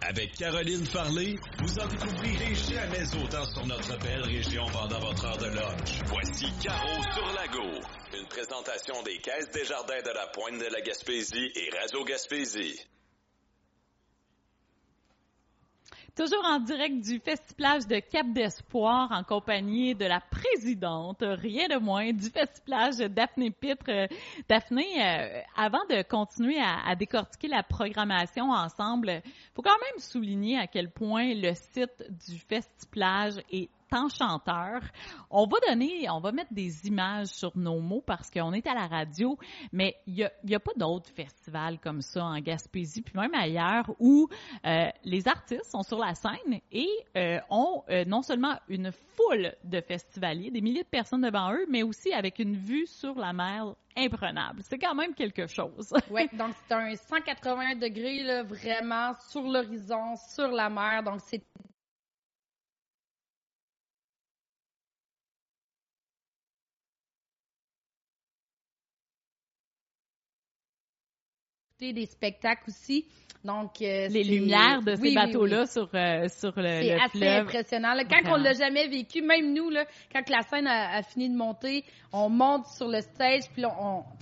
Avec Caroline Farley, vous en découvrirez jamais autant sur notre belle région pendant votre heure de lunch. Voici Caro sur Lago. Une présentation des Caisses Desjardins de la Pointe de la Gaspésie et Radio Gaspésie. Toujours en direct du Festiplage de Cap d'Espoir en compagnie de la présidente, rien de moins, du Festiplage, Daphné Pitre. Daphné, avant de continuer à décortiquer la programmation ensemble, il faut quand même souligner à quel point le site du Festiplage est enchanteur. On va mettre des images sur nos mots parce qu'on est à la radio, mais il y a pas d'autres festivals comme ça en Gaspésie, puis même ailleurs, où les artistes sont sur la scène et ont non seulement une foule de festivaliers, des milliers de personnes devant eux, mais aussi avec une vue sur la mer imprenable. C'est quand même quelque chose. Oui, donc c'est un 180 degrés, là, vraiment sur l'horizon, sur la mer, donc c'est des spectacles aussi. Donc, les lumières de ces bateaux-là sur le c'est assez fleuve. impressionnant. Là, quand on l'a jamais vécu, même nous, là, quand la scène a fini de monter, on monte sur le stage, puis là,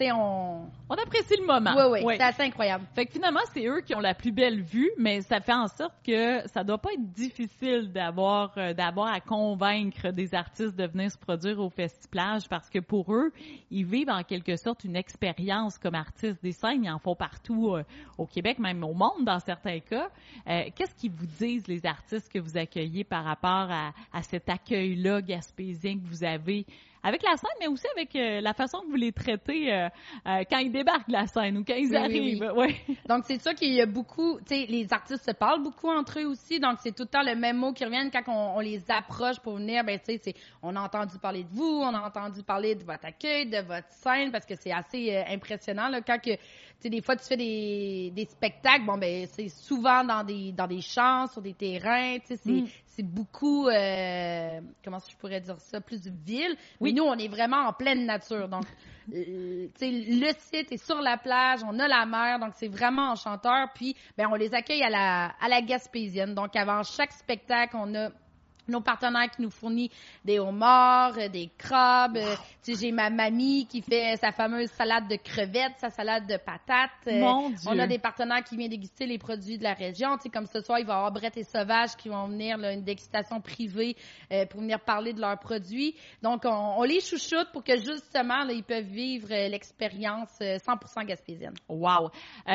on apprécie le moment. Oui, c'est assez incroyable. Fait que finalement, c'est eux qui ont la plus belle vue, mais ça fait en sorte que ça doit pas être difficile d'avoir à convaincre des artistes de venir se produire au Festiplage parce que pour eux, ils vivent en quelque sorte une expérience comme artistes. Des scènes, ils en font partout au Québec, même au monde dans certains cas. Qu'est-ce qu'ils vous disent, les artistes que vous accueillez par rapport à cet accueil-là gaspésien que vous avez avec la scène, mais aussi avec la façon que vous les traitez quand ils débarquent de la scène ou quand ils arrivent. Oui. Donc, c'est sûr qu'il y a beaucoup, tu sais, les artistes se parlent beaucoup entre eux aussi, donc c'est tout le temps le même mot qui revient quand on les approche pour venir, ben tu sais, on a entendu parler de vous, on a entendu parler de votre accueil, de votre scène, parce que c'est assez impressionnant, là, quand que, tu sais, des fois, tu fais des spectacles, bon, ben c'est souvent dans des champs, sur des terrains, tu sais, c'est beaucoup, comment je pourrais dire ça, plus ville. Oui, nous, on est vraiment en pleine nature. Donc, tu sais, le site est sur la plage, on a la mer, donc c'est vraiment enchanteur. Puis, ben, on les accueille à la Gaspésienne. Donc, avant chaque spectacle, on a nos partenaires qui nous fournissent des homards, des crabes. Tu sais, j'ai ma mamie qui fait sa fameuse salade de crevettes, sa salade de patates. Mon Dieu. On a des partenaires qui viennent déguster les produits de la région. Tu sais, comme ce soir, il va y avoir Brett et Sauvage qui vont venir, là, une dégustation privée pour venir parler de leurs produits. Donc, on les chouchoute pour que justement, là, ils peuvent vivre l'expérience 100% gaspésienne. Wow!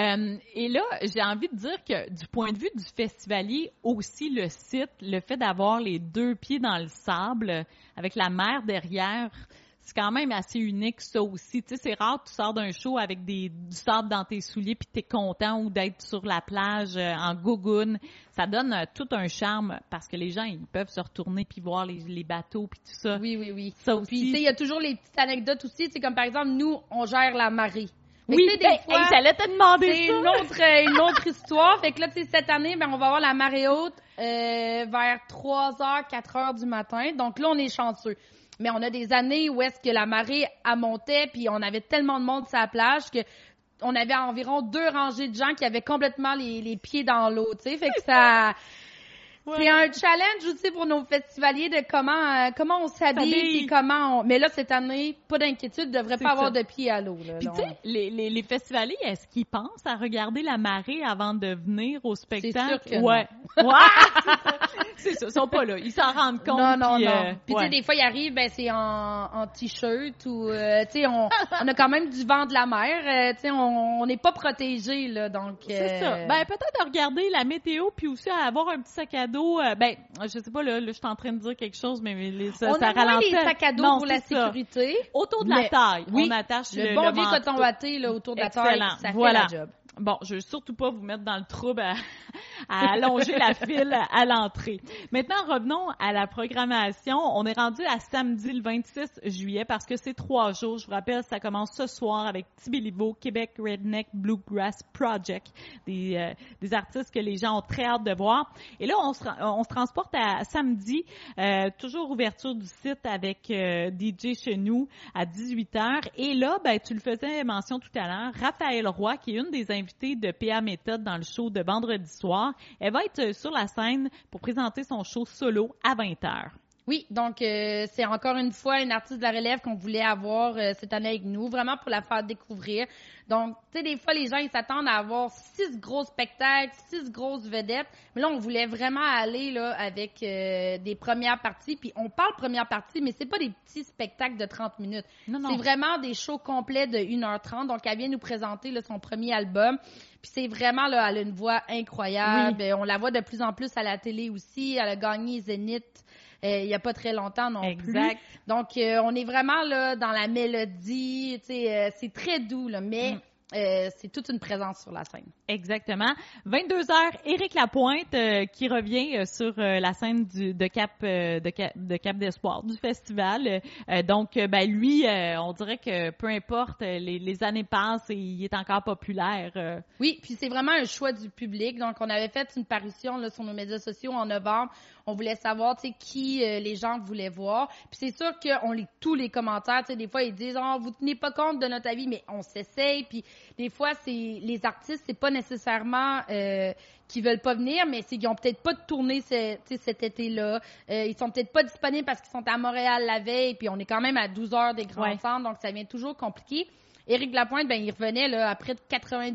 Et là, j'ai envie de dire que du point de vue du festivalier, aussi le site, le fait d'avoir les deux pieds dans le sable, avec la mer derrière, c'est quand même assez unique, ça aussi. Tu sais, c'est rare que tu sors d'un show avec du sable dans tes souliers puis t'es content ou d'être sur la plage en gougoune. Ça donne tout un charme parce que les gens, ils peuvent se retourner puis voir les bateaux puis tout ça. Oui. Ça aussi. Puis, tu sais, il y a toujours les petites anecdotes aussi. Tu sais, comme par exemple, nous, on gère la marée. Oui, j'allais te demander ça. C'est une autre histoire. Fait que là, tu sais, cette année, ben, on va avoir la marée haute vers 3h, 4h du matin. Donc là, on est chanceux. Mais on a des années où est-ce que la marée montait, puis on avait tellement de monde sur la plage que on avait environ 2 rangées de gens qui avaient complètement les pieds dans l'eau, tu sais. Fait que ça... C'est un challenge aussi pour nos festivaliers de comment on s'habille et comment on... Mais là, cette année, pas d'inquiétude, devrait pas avoir de pied à l'eau. Puis tu sais, les festivaliers, est-ce qu'ils pensent à regarder la marée avant de venir au spectacle? C'est sûr que ouais. C'est ça, ils sont pas là. Ils s'en rendent compte. Non. Puis tu sais, des fois, ils arrivent, ben c'est en t-shirt ou... tu sais, on a quand même du vent de la mer. Tu sais, on n'est pas protégé, là, donc... C'est ça. Ben peut-être regarder la météo puis aussi avoir un petit sac à dos. Ben, je sais pas, là, je suis en train de dire quelque chose, mais ça ralentit. On a les sacs à dos pour la sécurité. Autour de la taille, on attache le bon vieux coton watté là, autour de la taille, ça fait la job. Bon, je veux surtout pas vous mettre dans le trouble à allonger la file à l'entrée. Maintenant, revenons à la programmation. On est rendu à samedi le 26 juillet parce que c'est 3 jours. Je vous rappelle, ça commence ce soir avec Tibéliveau, Québec Redneck Bluegrass Project, des artistes que les gens ont très hâte de voir. Et là, on se transporte à samedi, toujours ouverture du site avec DJ chez nous à 18h. Et là, ben, tu le faisais mention tout à l'heure, Raphaël Roy, qui est une des invitées invitée de PA Méthode dans le show de vendredi soir. Elle va être sur la scène pour présenter son show solo à 20h. Oui, donc c'est encore une fois une artiste de la relève qu'on voulait avoir cette année avec nous, vraiment pour la faire découvrir. Donc, tu sais, des fois, les gens, ils s'attendent à avoir 6 gros spectacles, 6 grosses vedettes. Mais là, on voulait vraiment aller là avec des premières parties. Puis on parle première partie, mais c'est pas des petits spectacles de 30 minutes. Non. C'est vraiment des shows complets de 1h30. Donc, elle vient nous présenter là, son premier album. Puis c'est vraiment, là, elle a une voix incroyable. Oui. On la voit de plus en plus à la télé aussi. Elle a gagné Zénith. Il y a pas très longtemps non exact. plus. Donc, on est vraiment là dans la mélodie. C'est très doux, là, mais c'est toute une présence sur la scène. Exactement. 22h, Éric Lapointe qui revient sur la scène de Cap d'Espoir du festival. Donc, lui, on dirait que peu importe, les années passent et il est encore populaire. Oui, puis c'est vraiment un choix du public. Donc, on avait fait une parution là, sur nos médias sociaux en novembre. On voulait savoir, qui les gens voulaient voir. Puis c'est sûr qu'on lit tous les commentaires. Des fois, ils disent « Oh, vous tenez pas compte de notre avis », mais on s'essaye. Puis des fois, les artistes, c'est pas nécessairement qui veulent pas venir, mais c'est qu'ils ont peut-être pas de tournée cet été-là. Ils sont peut-être pas disponibles parce qu'ils sont à Montréal la veille. Puis on est quand même à 12 heures des grands centres, donc ça devient toujours compliqué. Éric Lapointe, il revenait là, à près de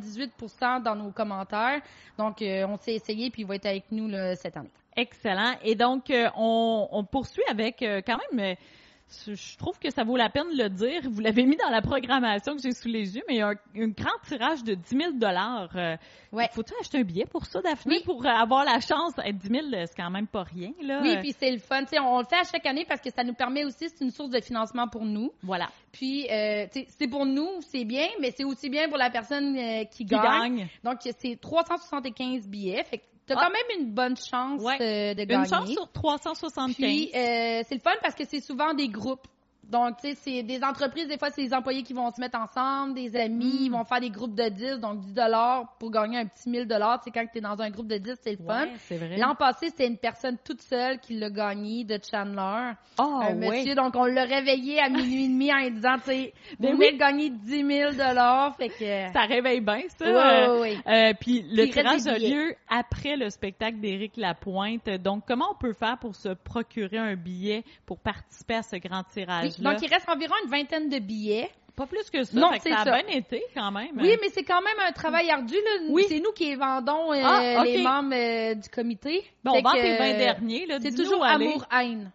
98% dans nos commentaires. Donc, on s'est essayé, puis il va être avec nous là, cette année. Excellent. Et donc, on poursuit avec quand même... je trouve que ça vaut la peine de le dire. Vous l'avez mis dans la programmation que j'ai sous les yeux, mais il y a un grand tirage de 10 000 Faut-tu acheter un billet pour ça, Daphné, pour avoir la chance? 10 000 c'est quand même pas rien, là. Oui, puis c'est le fun. On le fait à chaque année parce que ça nous permet aussi, c'est une source de financement pour nous. Voilà. Puis, c'est pour nous, c'est bien, mais c'est aussi bien pour la personne qui gagne. Donc, c'est 375 billets. Fait que t'as quand même une bonne chance de gagner. Une chance sur 375. Puis, c'est le fun parce que c'est souvent des groupes. Donc, tu sais, c'est des entreprises, des fois, c'est des employés qui vont se mettre ensemble, des amis, ils vont faire des groupes de 10, donc 10 $ pour gagner un petit 1 000 $. Tu sais, quand tu es dans un groupe de 10, c'est le fun. Ouais, c'est vrai. L'an passé, c'était une personne toute seule qui l'a gagné de Chandler. Un monsieur, donc on l'a réveillé à minuit et demi en lui disant, tu sais, vous venez de gagner 10 000 $. Fait que... Ça réveille bien, ça. Oui. Puis le tirage a lieu après le spectacle d'Éric Lapointe. Donc, comment on peut faire pour se procurer un billet pour participer à ce grand tirage-là? Oui, donc, il reste environ une vingtaine de billets. Pas plus que ça. Non, fait que ça a bien été quand même. Oui, mais c'est quand même un travail ardu. Là. Oui. C'est nous qui vendons les membres du comité. Bon, on vend tes 20 derniers. Là, c'est toujours amour-haine.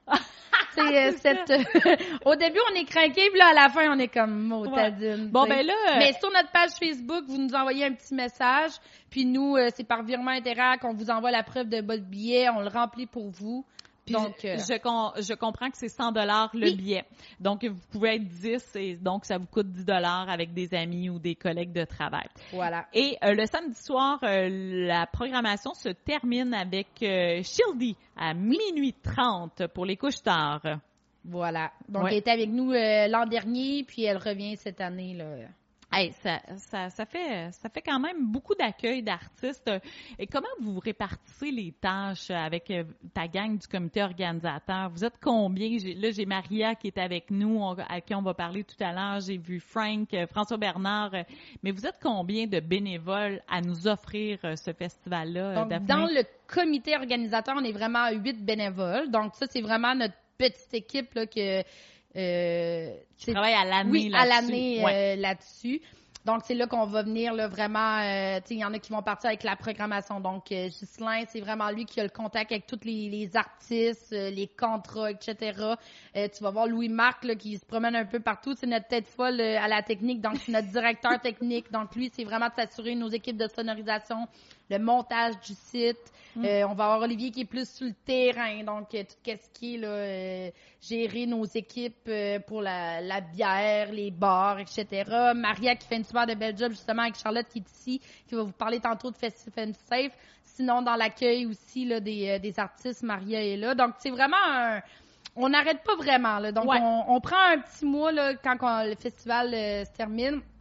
Au début, on est craqués, puis là, à la fin, on est comme motadine. Bon, ben là... Mais sur notre page Facebook, vous nous envoyez un petit message, puis nous, c'est par virement Interac, on vous envoie la preuve de votre billet, on le remplit pour vous. Puis donc, je comprends que c'est 100 $ le billet. Donc, vous pouvez être 10 et donc ça vous coûte 10 $ avec des amis ou des collègues de travail. Voilà. Et le samedi soir, la programmation se termine avec Shildy à minuit 30 pour les couches tard. Voilà. Donc, elle était avec nous l'an dernier, puis elle revient cette année, là. Hey, ça fait quand même beaucoup d'accueil d'artistes. Et comment vous répartissez les tâches avec ta gang du comité organisateur? Vous êtes combien? J'ai Maria qui est avec nous, à qui on va parler tout à l'heure. J'ai vu Frank, François Bernard. Mais vous êtes combien de bénévoles à nous offrir ce festival-là, donc, Daphné? Dans le comité organisateur, on est vraiment à 8 bénévoles. Donc, ça, c'est vraiment notre petite équipe là, que... tu travailles à l'année là-dessus. À l'année là-dessus. Donc, c'est là qu'on va venir là, vraiment... il y en a qui vont partir avec la programmation. Donc, Ghislain, c'est vraiment lui qui a le contact avec tous les artistes, les contrats, etc. Tu vas voir Louis-Marc là, qui se promène un peu partout. C'est notre tête folle à la technique. Donc, c'est notre directeur technique. Donc, lui, c'est vraiment de s'assurer nos équipes de sonorisation, le montage du site. On va avoir Olivier qui est plus sur le terrain, donc tout ce qui est là, gérer nos équipes pour la bière, les bars, etc. Maria qui fait une super de belle job justement avec Charlotte qui est ici, qui va vous parler tantôt de Festival Safe. Sinon, dans l'accueil aussi là, des artistes, Maria est là. Donc, c'est vraiment on n'arrête pas vraiment. Là. Donc, on prend un petit mois là, quand le festival se termine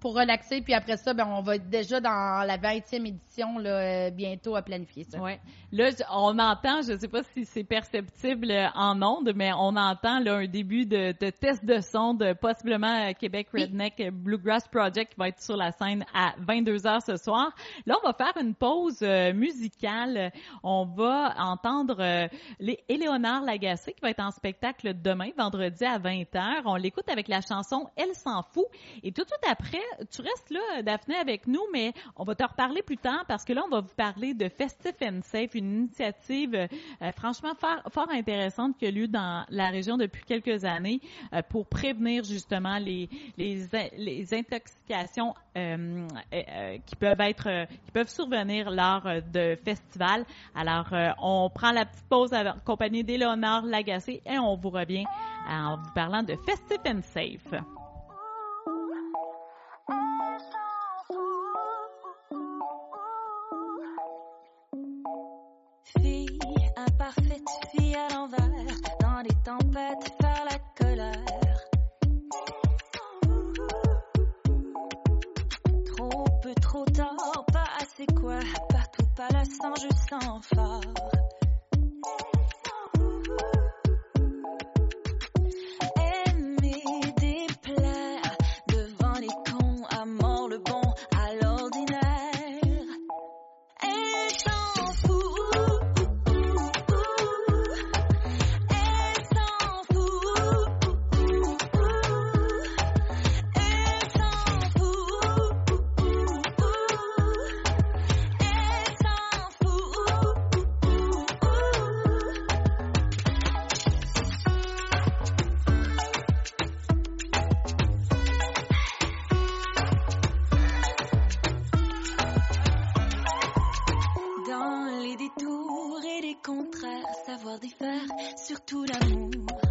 pour relaxer. Puis après ça, on va être déjà dans la 20e édition là, bientôt à planifier ça. Oui. Là, on entend, je ne sais pas si c'est perceptible en ondes, mais on entend là, un début de test de son de possiblement Québec Redneck Bluegrass Project qui va être sur la scène à 22h ce soir. Là, on va faire une pause musicale. On va entendre Éléonore Lagacé qui va être en spectacle demain, vendredi à 20h. On l'écoute avec la chanson « Elle s'en fout ». Et tout de suite après, tu restes là, Daphné, avec nous, mais on va te reparler plus tard parce que là, on va vous parler de Festif and Safe, une initiative franchement fort intéressante qui a lieu dans la région depuis quelques années pour prévenir justement les intoxications qui peuvent survenir lors de festivals. Alors, on prend la petite pause accompagnée d'Éléonore Lagacé et on vous revient en vous parlant de Festif and Safe. Fille imparfaite, fille à l'envers, dans les tempêtes, faire la colère. Trop peu, trop tard, pas assez quoi, partout pas la sang, je sens fort. Aimer, déplaire, devant les cons, à mort le bon, à l'ordinaire. Elle s'en fout, elle s'en fout, elle s'en fout, elle s'en fout. Dans les détours et les contraires, savoir défaire, surtout l'amour.